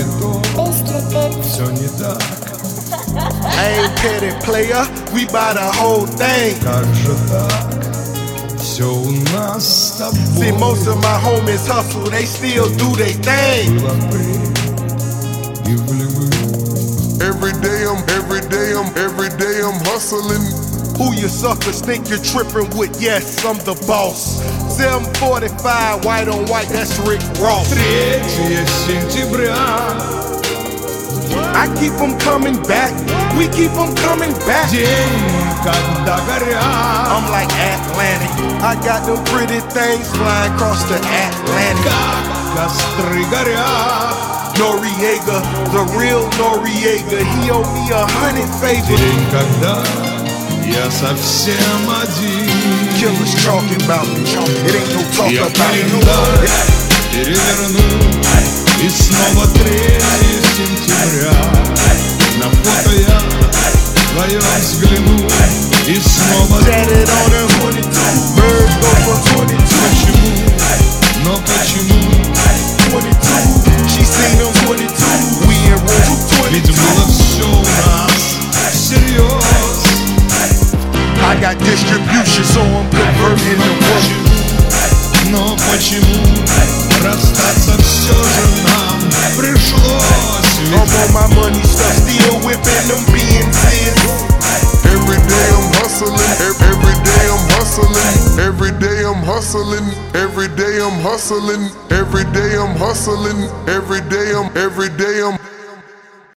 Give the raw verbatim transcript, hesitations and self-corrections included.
не то, все не так. I ain't petty player, we buy the whole thing. Как же так? Все у нас с тобой. See, most of my homies hustle, they still do their thing. Было при и влюблен. Every day I'm, every day I'm, every day I'm hustling. Who you suckers think you're tripping with? Yes, I'm the boss. seven forty-five, white on white, that's Rick Ross. третьего сентября. I keep them coming back, we keep them coming back. День, когда горят. I'm like Atlantic, I got them pretty things flying across the Atlantic. Как костры горят. Noriega, the real Noriega, he owe me a hundred favors. День, когда я совсем один. Killers talking about me, it ain't no talk Я about me. календарь переверну, и снова третьего сентября. На фото я вдвоем взгляну, и снова Tatted on them twenty-two, birds go for twenty-two. почему, но почему? twenty-two, she seen them twenty-two, we in room Ведь twenty-two. было все у нас всерьез. I got distribution, so I'm converting to work. Но почему расстаться все же нам пришлось? I'm on my money stuff, still whipping them B N Cs. Every day I'm hustling, ev- every day I'm hustling, every day I'm hustling, every day I'm hustling, every day I'm hustling, every day I'm, every day I'm